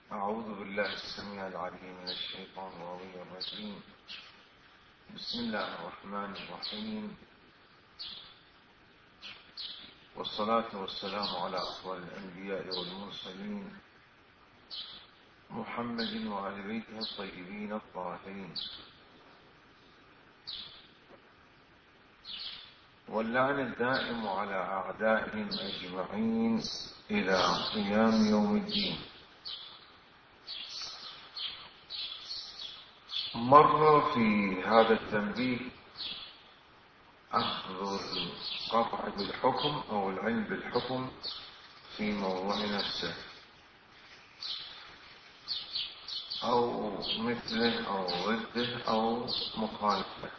أعوذ بالله السميع العليم من الشيطان الرجيم. بسم الله الرحمن الرحيم، والصلاة والسلام على أفضل الأنبياء والمرسلين محمد وآل بيته الطيبين الطاهرين، واللعن الدائم على أعدائهم أجمعين إلى قيام يوم الدين. مر في هذا التنبيه أخذ القطع بالحكم أو العلم بالحكم في موضوع نفسه أو مثله أو ضده أو مخالفه.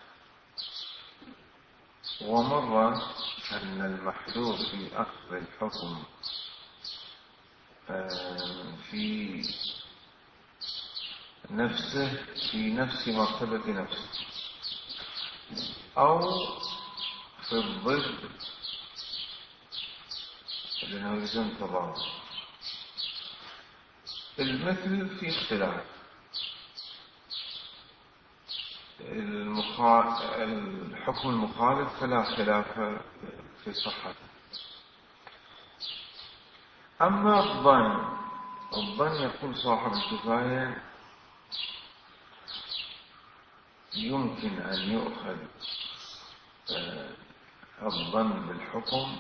ومر أن المحذور في أخذ الحكم في نفسه في نفس مرتبة نفسه أو في الضد لأنه يلزم تضاد. المثل في اختلاف، الحكم المخالف فلا خلاف في صحته. أما الظن يقول صاحب الكفاية يمكن أن يؤخذ الظن بالحكم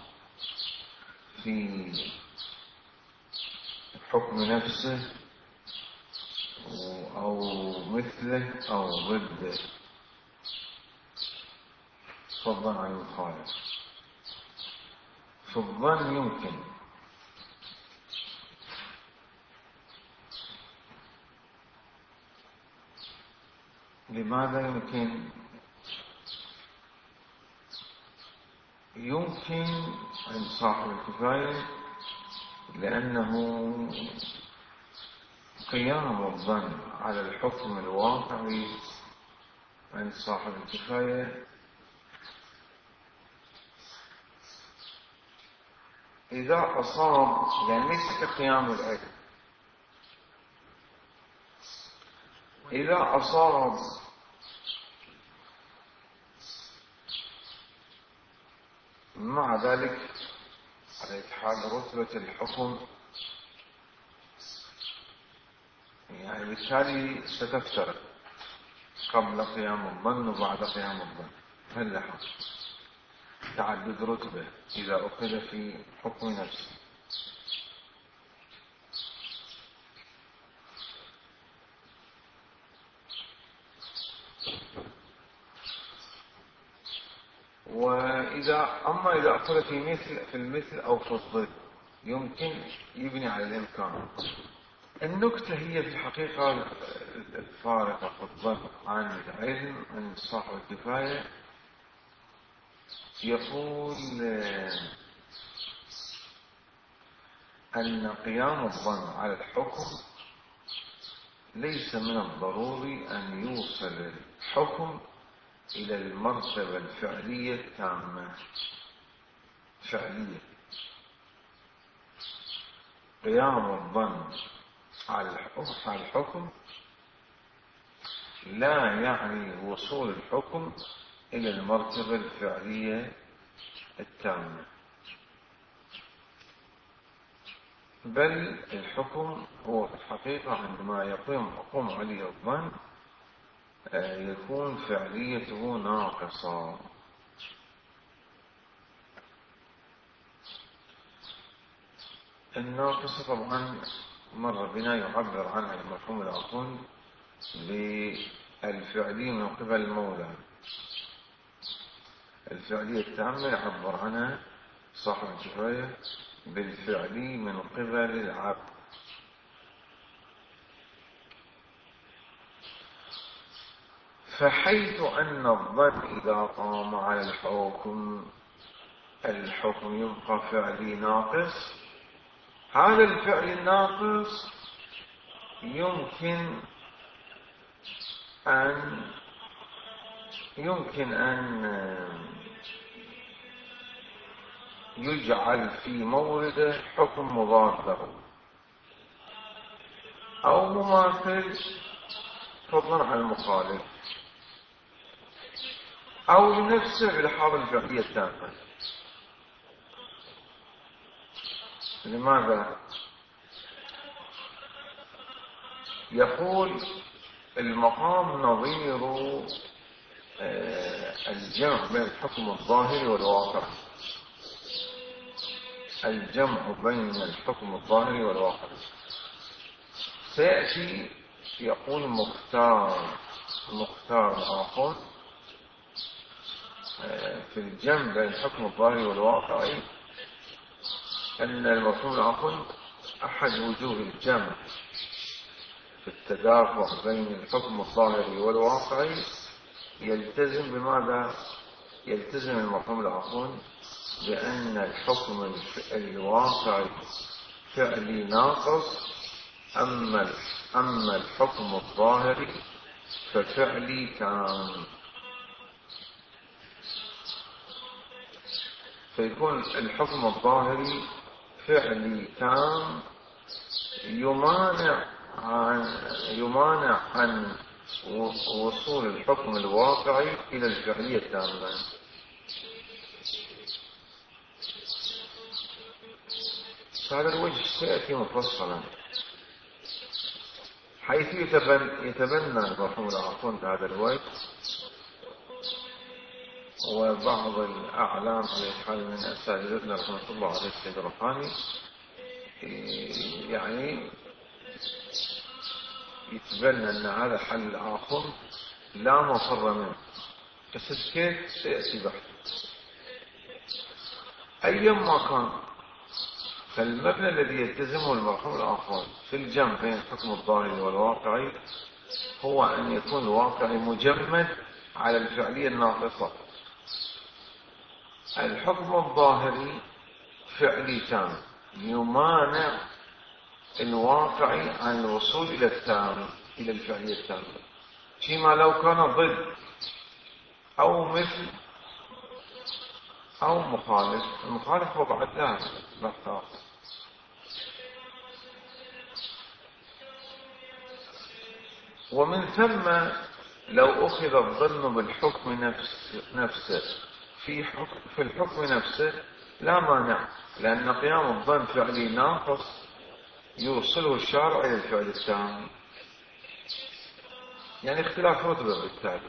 في حكم نفسه أو مثله أو ضده، فضلا عن المخالف. في الظن يمكن، لماذا يمكن؟ يمكن عند صاحب الكفاية لأنه قيام الظن على الحكم الواقعي عند صاحب الكفاية إذا أصاب، يعني ليس كقيام العلم، إذا أصاب مع ذلك على حال رتبة الحكم، يعني بالتالي ستفترق قبل قيام الظن وبعد قيام الظن. هل لها تعدد رتبة إذا أخذ في حكم نفسه. أما إذا أخذ في المثل أو في الضد يمكن يبني على الإمكان. النكتة هي في الحقيقة الفارقة في الظن عن العلم عن صاحب الكفاية. يقول أن قيام الظن على الحكم ليس من الضروري أن يوصل الحكم إلى المرتبة الفعلية التامة. فعلية قيام الظن على الحكم لا يعني وصول الحكم إلى المرتبة الفعلية التامة، بل الحكم هو في الحقيقة عندما يقوم عليه الظن يكون فعليته ناقصة. الناقصة طبعا مر بنا يعبر عنها المرحوم الأخوند بالفعلية من قبل المولى. الفعلية التامة يعبر عنها صاحب الكفاية بالفعلي من قبل العبد. فحيث أن الظن إذا قام على الحكم يبقى فعلي ناقص. هذا الفعل الناقص يمكن أن يجعل في مورده حكم مضاد له. أو مماثل فضلا عن المخالف، أو لنفسه بلحاظ الفعلية التامة. لماذا؟ يقول المقام نظير الجمع بين الحكم الظاهري والواقع. الجمع بين الحكم الظاهري والواقع سيأتي. يقول مختار آخر في الجمع بين الحكم الظاهري والواقعي أن المفهوم الآخر أحد وجوه الجمع في التدافع بين الحكم الظاهري والواقعي. يلتزم بماذا؟ يلتزم المفهوم الآخر بأن الحكم الواقعي فعلي ناقص، أما الحكم الظاهري ففعلي تام. فيكون الحكم الظاهري فعلي تام يمانع عن وصول الحكم الواقعي إلى الفعلية التامة. هذا الوجه سيأتي مفصلا، حيث يتبنى المفهوم الآخر هذا الوجه. وبعض الأعلام على حال من أساتذتنا رحمة الله عليه السيد الرقاني يعني يتبنى أن هذا حل آخر لا مفر منه، بس كيف سيأتي بحث. أيما كان، فالمبنى الذي يلتزمه المفهوم الآخر في الجمع بين الحكم الظاهري والواقعي هو أن يكون الواقعي مجمد على الفعلية الناقصة. الحكم الظاهري فعلي تام يمانع الواقعي عن الوصول إلى التام، إلى الفعلية التامة، فيما لو كان ضد أو مثل أو مخالف. المخالف هو بعد لا. ومن ثم لو أخذ الظن بالحكم نفسه في الحكم نفسه لا مانع، لأن قيام الظن فعلي ناقص يوصله الشارع إلى الفعل التام، يعني اختلاف رتبة بالتالي.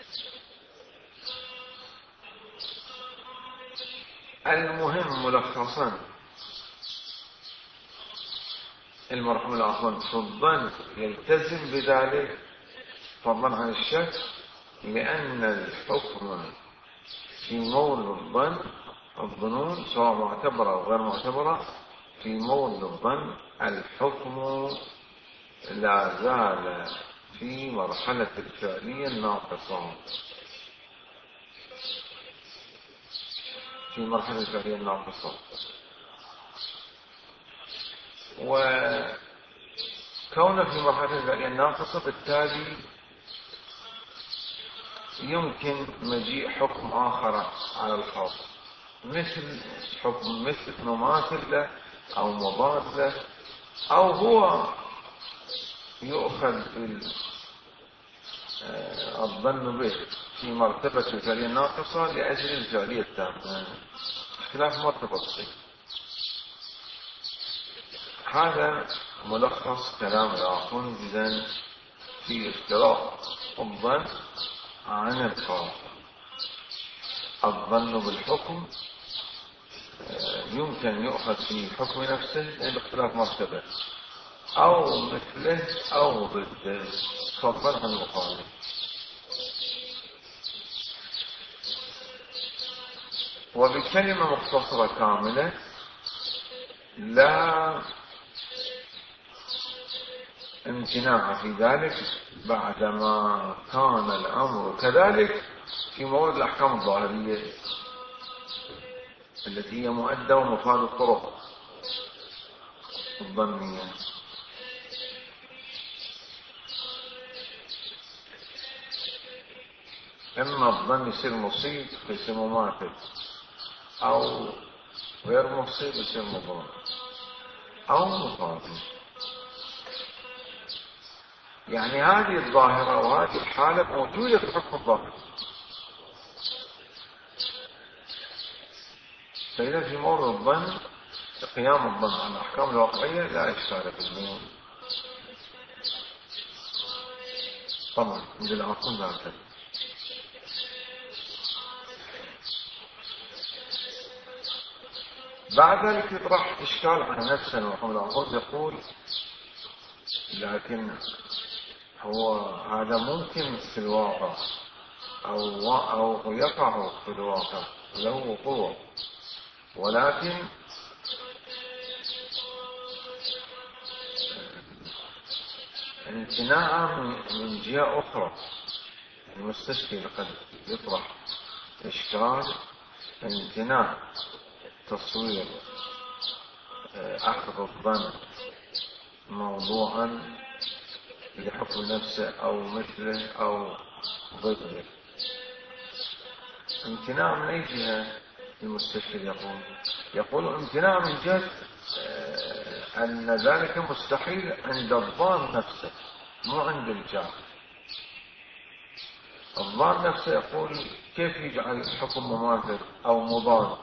المهم ملخصا المرحوم الآخر في الظن يلتزم بذلك فضلا عن الشك، لأن الحكم في مورد الظنون سواء معتبرة أو غير معتبرة، في مورد الظن الحكم لا زال في مرحلة الفعلية الناقصة، في مرحلة الفعلية الناقصة. وكون في مرحلة الفعلية الناقصة بالتالي يمكن مجيء حكم آخر على الخاص، مثل حكم مثل مماثل له أو مضاد له، أو هو يؤخذ الظن به في مرتبة الفعلية الناقصة لأجل الفعلية التامة، اختلاف مرتبة بسيط. هذا ملخص كلام الآخر إذن في افتراق الظن عن القول. الظن بالحكم يمكن يؤخذ في الحكم نفسه لاختلاف مرتبة، أو مثله أو ضده فضلا عن المخالف. وبكلمة مختصرة كاملة، لا امتناع في ذلك بعدما كان الأمر كذلك في مورد الأحكام الظاهرية التي هي مؤدى ومفاد الطرق الظنية. إما الظن يصير مصيب فيصير مماثل، أو غير مصيب يصير مضاد، أو مقابل. يعني هذه الظاهرة وهذه الحالة موجودة في حكم الظاهر. فإذا في مورد الظن قيام الظن على الأحكام الواقعية لا إشكال فيه. طبعا من الأصل ذاك. بعد ذلك يطرح إشكال عن نفسه وحول العقول، يقول لكن هو هذا ممكن في الواقع أو يقع في الواقع له وقوع، ولكن امتناعا من جهة أخرى. المستشفي قد يطرح إشكال امتناع تصوير أخذ الظن موضوعا لحكم نفسه أو مثله أو ضده. امتناع من أي جهة؟ المستشفي يقول امتناع من جهة أن ذلك مستحيل عند الظان نفسه، مو عند الجاهل. الظان نفسه يقول كيف يجعل الحكم مماثل أو مضاد؟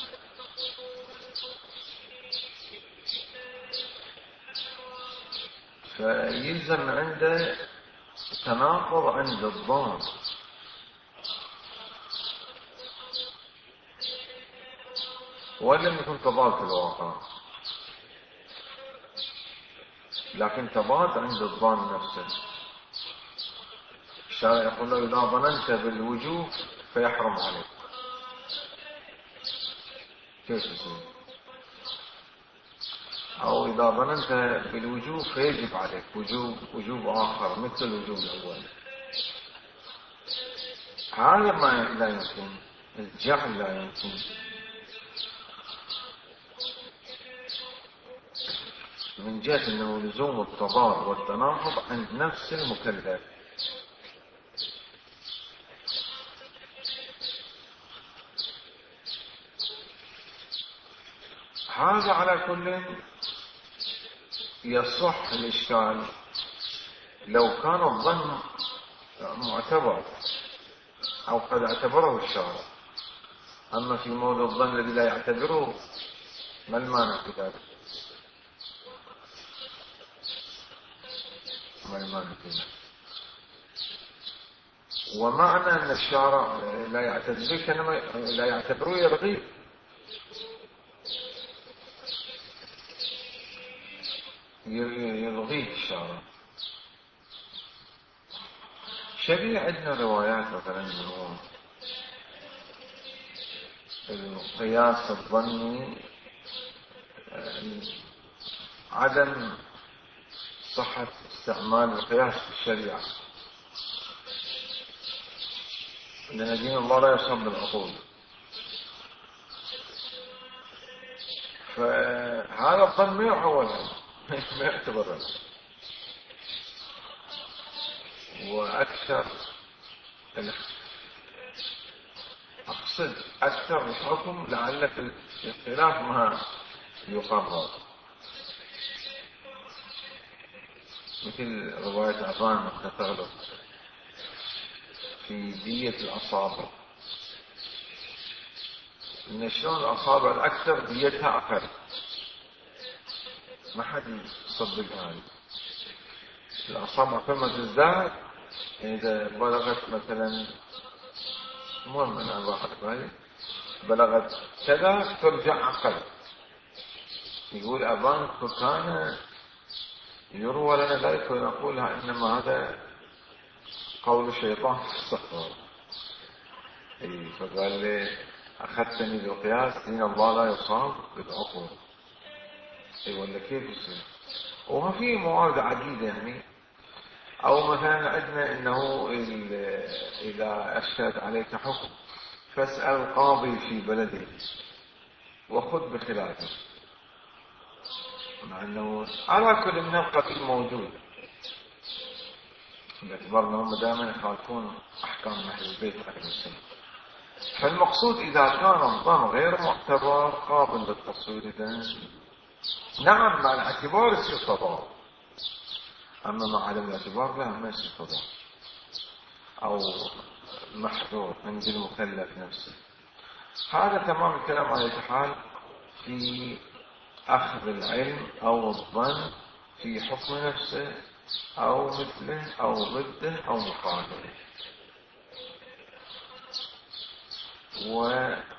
فيلزم عنده تناقض عند الظان، ولم يكن تضاد في الواقع، لكن تضاد عند الظان نفسه. الشارع يقول له إذا ظننت بالوجوب فيحرم عليك. كيف يصير؟ أو إذا ظننت بالوجوب فيجب عليك وجوب آخر مثل الوجوب الأول. هذا ما لا يمكن، الجهل لا يمكن. من جهة أنه لزوم التضاد والتناقض عند نفس المكلف. هذا على كل يصح الإشكال لو كان الظن معتبر أو قد اعتبره الشارع. أما في موضوع الظن الذي لا يعتبره ما المانع في ذلك؟ ما المانع في ذلك؟ ومعنى أن الشارع لا يعتبره كأنما لا يعتبره يلغيه. يلغيه الشارع. شبيه عندنا روايات مثلا أنه القياس الظني عدم صحة استعمال القياس في الشريعة، لأن دين الله لا يصب بالعقول. فهذا الظن ما يعول، ما يعتبر. وأكثر أقصد أكثر الحكم لعل في الاختلاف ما يقرر، مثل رواية عطان بن تغلب في دية الأصابع، إن شلون الأصابع الأكثر ديتها أقل، ما حد يصدق هذه. الأصابع كما تزداد إذا بلغت مثلا المهم أنا أروح بالي بلغت كذا ترجع أقل. يقول أبان كان يروى لنا ذلك ونقولها إنما هذا قول شيطان استغفر. فقال لي أخذتني بالقياس دين الله لا يصاب بالعقول. ولا كيف يصير؟ وما في موارد عديدة يعني. أو مثلا عندنا إنه إذا أشكلت عليك حكم فاسأل القاضي في بلده وخذ بخلافه، مع أنه على كل من القتل موجود، باعتبار أنهم دائما يخالفون أحكام أهل البيت عليه السلام. فالمقصود إذا كان الظن غير معتبر قابل للتصوير، نعم مع الاعتبار يصير تضاد. أما مع عدم الاعتبار لا ما يصير فضل أو محظور عند المكلف نفسه. هذا تمام الكلام على الحال في أخذ العلم أو الظن في حكم نفسه أو مثله أو ضده أو مقابله. والشك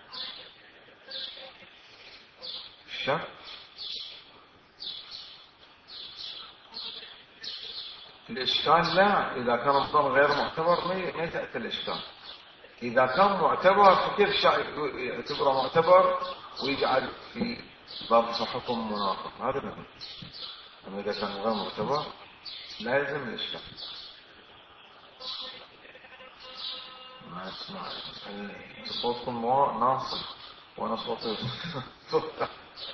الإشكال لا، إذا كان الظن غير معتبر ما تأتي الإشكال. إذا كان معتبر فكيف يعتبره معتبر ويجعل في ضبط حكم مناقض؟ هذا لا. أما إذا كان غير معتبر لا يلزم الإشكال. ما أسمع صوتكم ناصر وأنا صوتي صوت.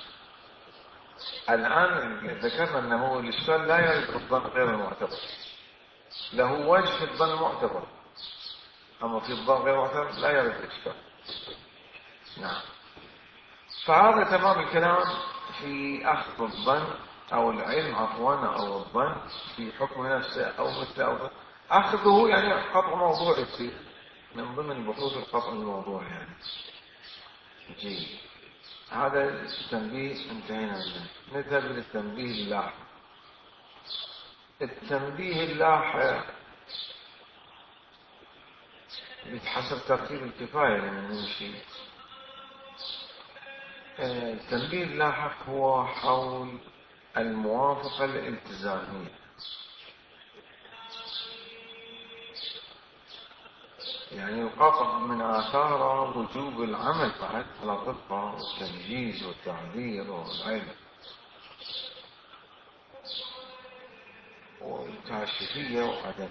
الآن ذكرنا أنه الإشكال لا يرد الظن غير المعتبر، له وجه في الظن المعتبر، أما في الظن غير المعتبر لا يرد الإشكال. نعم. فهذا تمام الكلام في أخذ الظن أو العلم عفوا أو الظن في حكم نفسه أو مثله أو أخذه يعني قطع موضوع يصير من ضمن بحوث القطع الموضوع يعني. جيد. هذا التنبيه انتهينا منه. نذهب للتنبيه اللاحق. التنبيه اللاحق بحسب ترتيب الكفاية لما نمشي. التنبيه اللاحق هو حول الموافقة الالتزامية. يعني القطع من آثار وجوب العمل بعد على الرقة والتنجيز والتعبير والعلم والتعشفية وعدم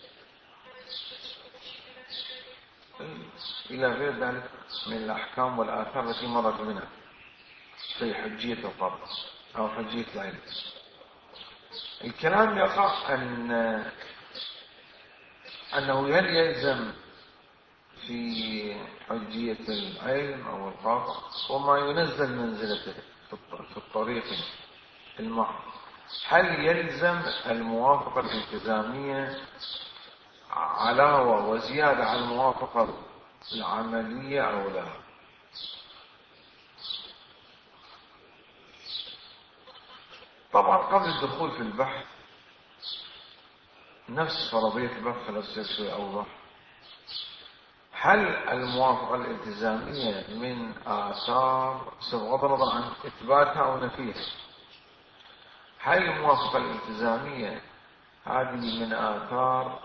إلى غير ذلك من الأحكام والآثار التي مرت منها في حجية القطع أو حجية العلم. الكلام يقع أنه يلزم في حجية العلم أو القطع وما ينزل منزلته في الطريق المحض. هل يلزم الموافقة الالتزامية علاوة وزيادة على الموافقة العملية أو لا؟ طبعا قبل الدخول في البحث نفس فرضية البحث خلاص شوي أوضح. هل الموافقة الالتزامية من آثار بغض النظر عن إثباتها أو نفيها، هل الموافقة الالتزامية هذه من آثار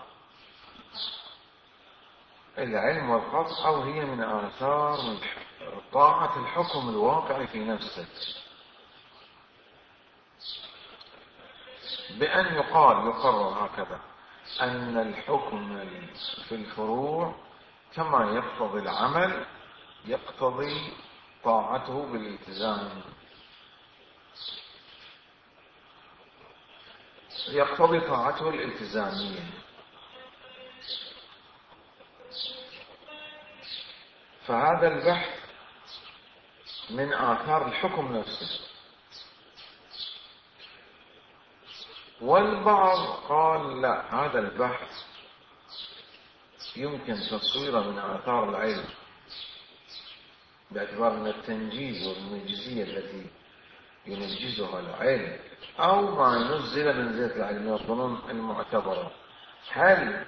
العلم والقطع أو هي من آثار من طاعة الحكم الواقع في نفسه؟ بأن يقرر هكذا أن الحكم في الفروع كما يقتضي العمل يقتضي طاعته بالالتزام، يقتضي طاعته الالتزامية. فهذا البحث من آثار الحكم نفسه. والبعض قال لا، هذا البحث يمكن تصويره من آثار العلم باعتبار أن التنجيز والمنجزية التي ينجزها العلم أو ما ينزل منزلة العلم من الظنون المعتبرة. هل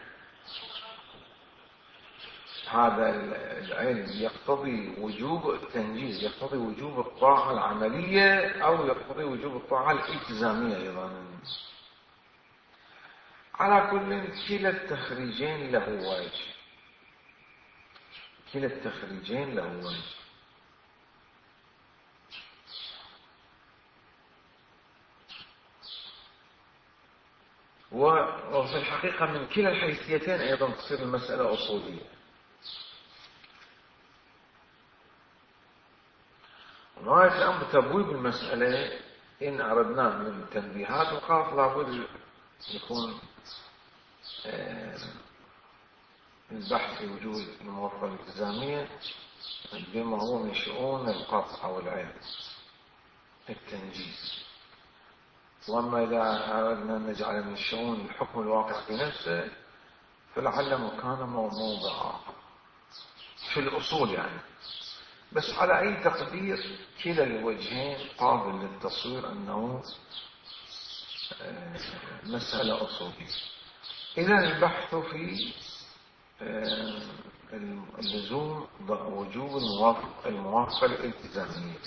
هذا العلم يقتضي وجوب التنجيز، يقتضي وجوب الطاعة العملية أو يقتضي وجوب الطاعة الالتزامية أيضا؟ على كل كلا التخريجين له وجه، كلا التخريجين له وجه. وفي الحقيقة من كلا الحيثيتين أيضا تصير المسألة أصولية. غاية الأمر تبويب المسألة إن أردنا من التنبيهات وخاف لابد يكون البحث في وجود الموافقة الالتزامية بما هو من شؤون القطع أو العلم التنجيز. وأما إذا أردنا أن نجعل من الشؤون الحكم الواقع في نفسه فلعل مكانه موضع آخر في الأصول يعني. بس على أي تقدير كلا الوجهين قابل للتصوير أنه مسألة أصولية. إذا البحث في اللزوم وجوب الموافقة الالتزامية.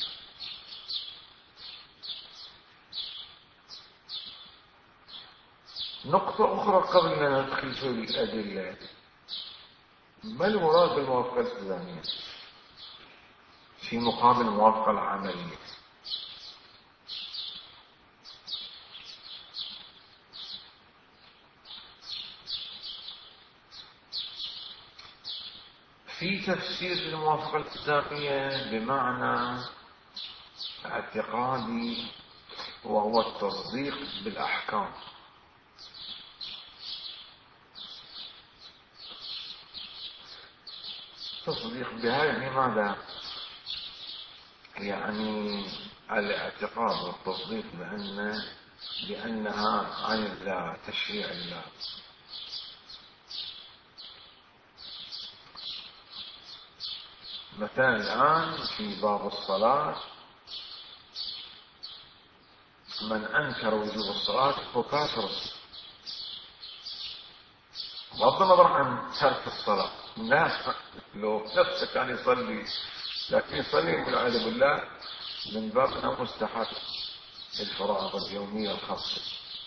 نقطة أخرى قبل أن ندخل في الأدلة، ما المراد بالموافقة الالتزامية في مقابل الموافقة العملية؟ في تفسير الموافقة الالتزامية بمعنى اعتقادي وهو التصديق بالأحكام. التصديق بها يعني ماذا؟ يعني الاعتقاد والتصديق بأنها عن الله، تشريع الله. مثلا الآن في باب الصلاة من أنكر وجوب الصلاة هو كافر، بغض النظر عن ترك الصلاة. لا، لو نفسه كان يصلي لكن يصلي والعياذ بالله من باب أنه مستحب الفرائض اليومية الخاصة،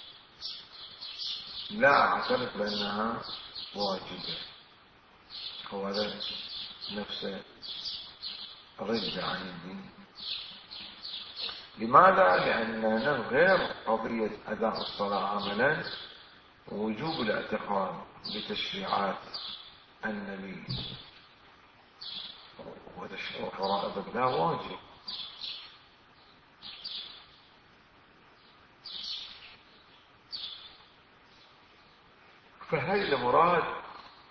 لا أعترف بأنها واجبة. هو هذا نفسه رد عن الدين. لماذا؟ لأننا غير قضية أداء الصلاة عملا ووجوب الاعتقاد بتشريعات النبي وتشريع فرائض الله واجب. فهل المراد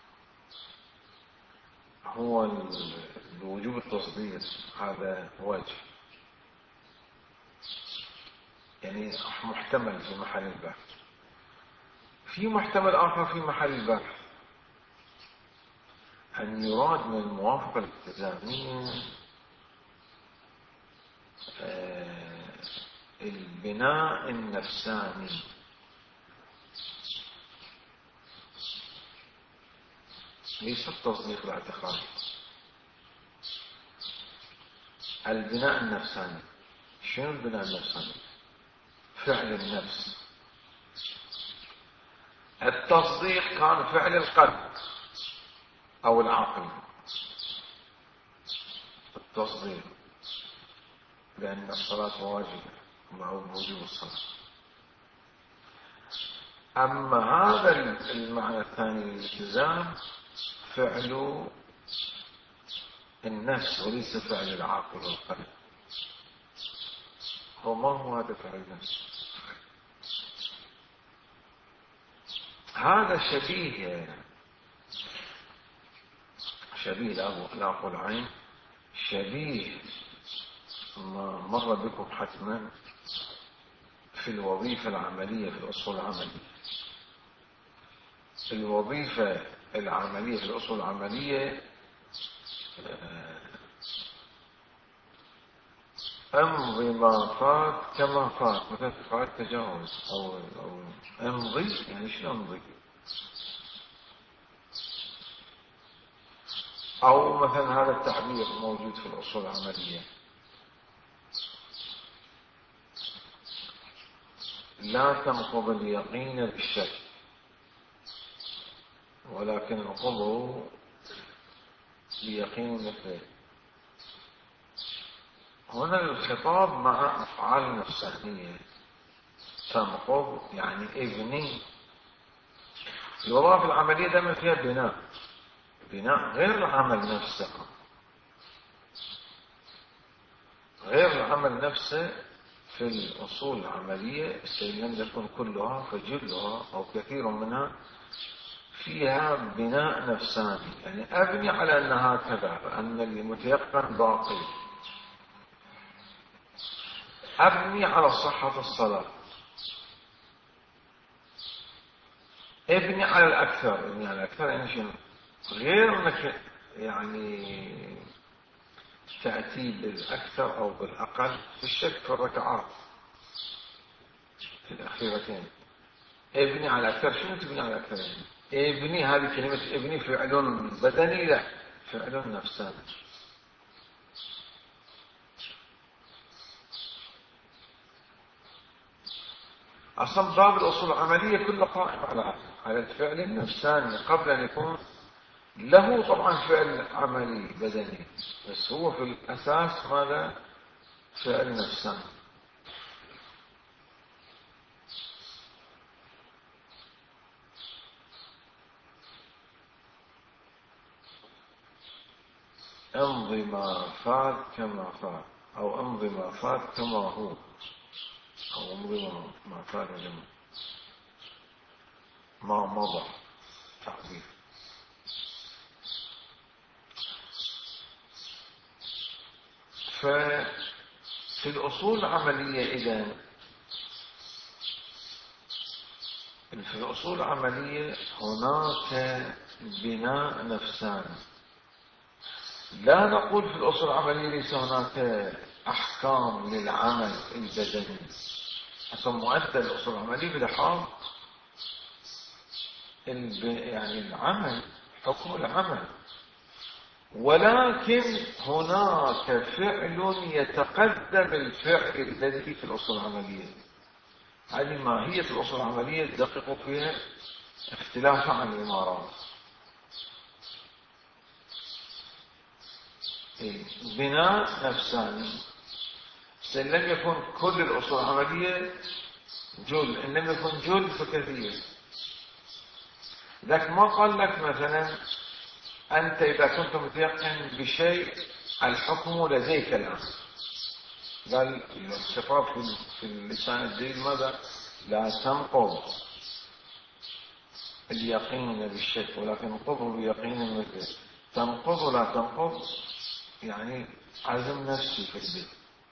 هو وجوب التصديق؟ هذا واجب يعني محتمل في محل البحث. في محتمل آخر في محل البحث أن يراد من الموافقة الالتزامية البناء النفساني، ليس التصديق الاعتقادي. البناء النفساني. شنو البناء النفساني؟ فعل النفس. التصديق كان فعل القلب أو العقل، التصديق بأن الصلاة واجبة مع وجوب الصلاة. أما هذا المعنى الثاني للالتزام فعل النفس وليس فعل العقل والقلب. وما هو هذا فعل النفس؟ هذا شبيه لا أقول عين، شبيه ما مر بكم حتما في الوظيفة العملية في الأصول العملية. الوظيفة العملية في الأصول العملية أمضي ما فات كما فات، مثلا فات تجاوز أو أمضي. يعني شو أمضي؟ أو مثلا هذا التعبير موجود في الأصول العملية: لا تنقض اليقين بالشك ولكن انقضه بيقين مثله. هنا الخطاب مع أفعال نفسانية. تنقض يعني ابني. الوظائف العملية دائما فيها بناء غير العمل نفسه. غير العمل نفسه في الأصول العملية لم تكن كلها فجلها أو كثير منها فيها بناء نفساني. يعني أبني على أن هكذا، أن المتيقن باقي، أبني على صحة الصلاة، ابني على الأكثر. ابني على الأكثر يعني شنو؟ غير أنك يعني تأتي بالأكثر أو بالأقل في الشك في الركعات في الأخيرتين. ابني على الأكثر، شنو تبني على الأكثر يعني؟ ابني، هذه كلمة ابني فعل بدني؟ لا، فعل نفساني. أصلا باب الأصول العملية كله قائم على الفعل النفساني قبل أن يكون له طبعا فعل عملي بدني، بس هو في الأساس ماذا؟ فعل نفساني. امضي ما فات كما فات، أو امضي ما فات كما هو، أو امضي ما فات ما مضى تعبير. ففي الأصول العملية إذن، في الأصول العملية هناك بناء نفساني. لا نقول في الأصول العملية ليس هناك أحكام للعمل البدني. أصلا مؤدى الأصول العملية بلحاظ يعني العمل، حكم العمل، ولكن هناك فعل يتقدم الفعل الذي في الأصول العملية. هذه ماهية الأصول العملية تدقق فيها اختلافا عن الإمارات. بناء نفساني. إن لم يكن كل الأصول العملية جل، إن لم يكن جل فكثير. ذاك ما قال لك مثلا أنت إذا كنت متيقن بشيء الحكم لديك الآن. قال الخطاب في اللسان الجديد ماذا؟ لا تنقض اليقين بالشك، ولكن انقضه بيقين مثله. تنقض ولا تنقض يعني عزم نفسي في البيت.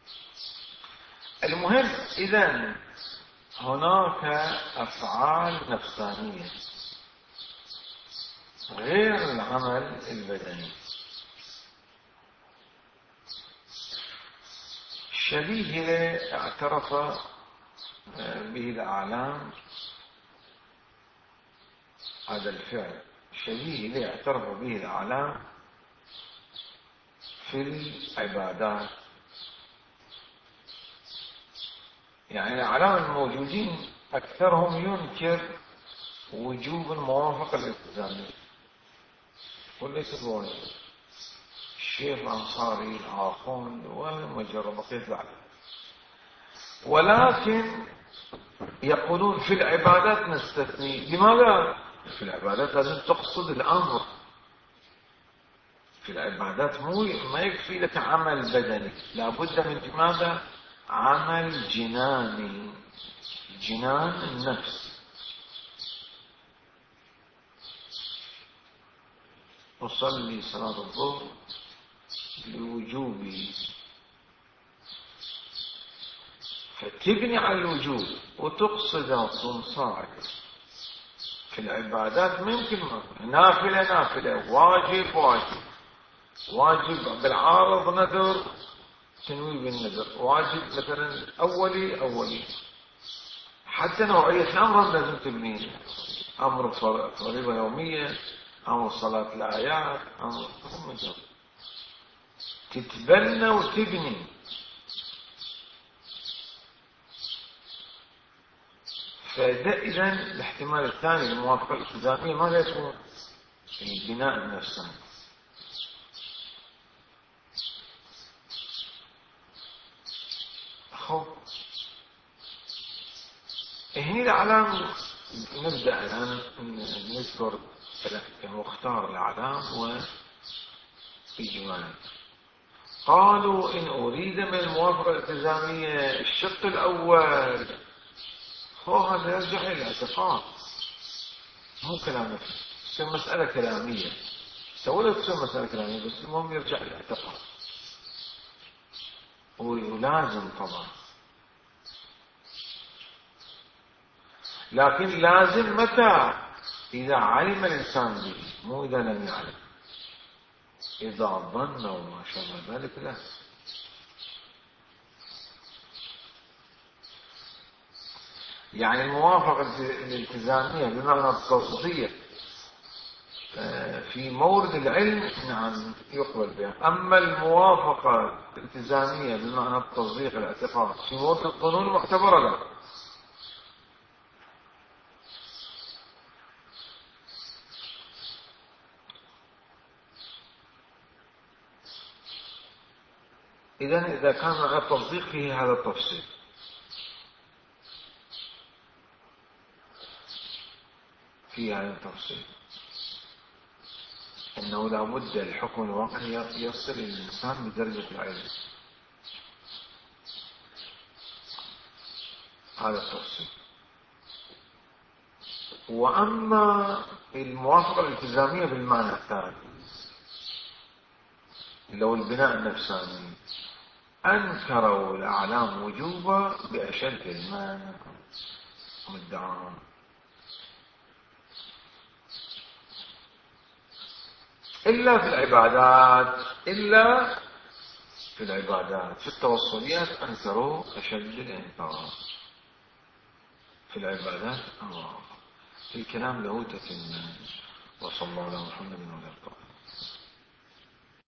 المهم إذن هناك أفعال نفسانية غير العمل البدني. شبيه له اعترف به الأعلام، هذا الفعل شبيه له اعترف به الأعلام في العبادات. يعني الأعلام الموجودين أكثرهم ينكر وجوب الموافقة الالتزامية، وليس بواجب. الشيخ الأنصاري، الآخوند، ومجرد بقية بعد. ولكن يقولون في العبادات نستثني. لماذا؟ في العبادات لازم تقصد الأمر. في العبادات ما يكفي لك عمل بدني، لابد من ماذا؟ عمل جناني، جنان النفس. أصلي صلاة الظهر لوجوبه، فتبني على الوجوب وتقصد وتنصاعد. في العبادات ممكن نافلة نافلة، واجب واجب، واجب بالعارض نذر تنوي بالنذر، واجب مثلا أولي. حتى نوعية أمر لازم تبني، أمر فريضة يومية، أمر صلاة الآيات، أمر تتبنى وتبني. فده إذن الاحتمال الثاني للموافقة الالتزامية ماذا يكون؟ البناء النفساني. هنا الأعلام نبدأ الآن نذكر مختار الأعلام وإجمال. قالوا إن أريد من الموافقة الالتزامية الشق الأول، هذا يرجع إلى الاعتقاد، مو كلام نفسي، تصير مسألة كلامية. ولا تصير مسألة كلامية، بس المهم يرجع إلى الاعتقاد ولازم طبعا. لكن لازم متى؟ إذا علم الإنسان به، مو إذا لم يعلم. إذا ظن وما شابه ذلك لا. يعني الموافقة الالتزامية بمعنى التصديق في مورد العلم نعم يقبل بها. أما الموافقة الالتزامية بمعنى التصديق الاعتقاد في مورد الظنون معتبرة لا. إذا كان معنى التصديق فيه هذا التفصيل، فيه هذا التفصيل أنه لا بد الحكم الواقعي يصل الإنسان بدرجة العلم، هذا التفصيل. وأما الموافقة الالتزامية بالمعنى الثاني لو البناء النفساني، أنكروا الأعلام وجوبا بأشد المانع والدعام. إلا في العبادات، إلا في العبادات، في التوصليات أنكروا أشد الإنكار. في العبادات الله، في الكلام له تتم. وصلى الله على محمد وعلى آله.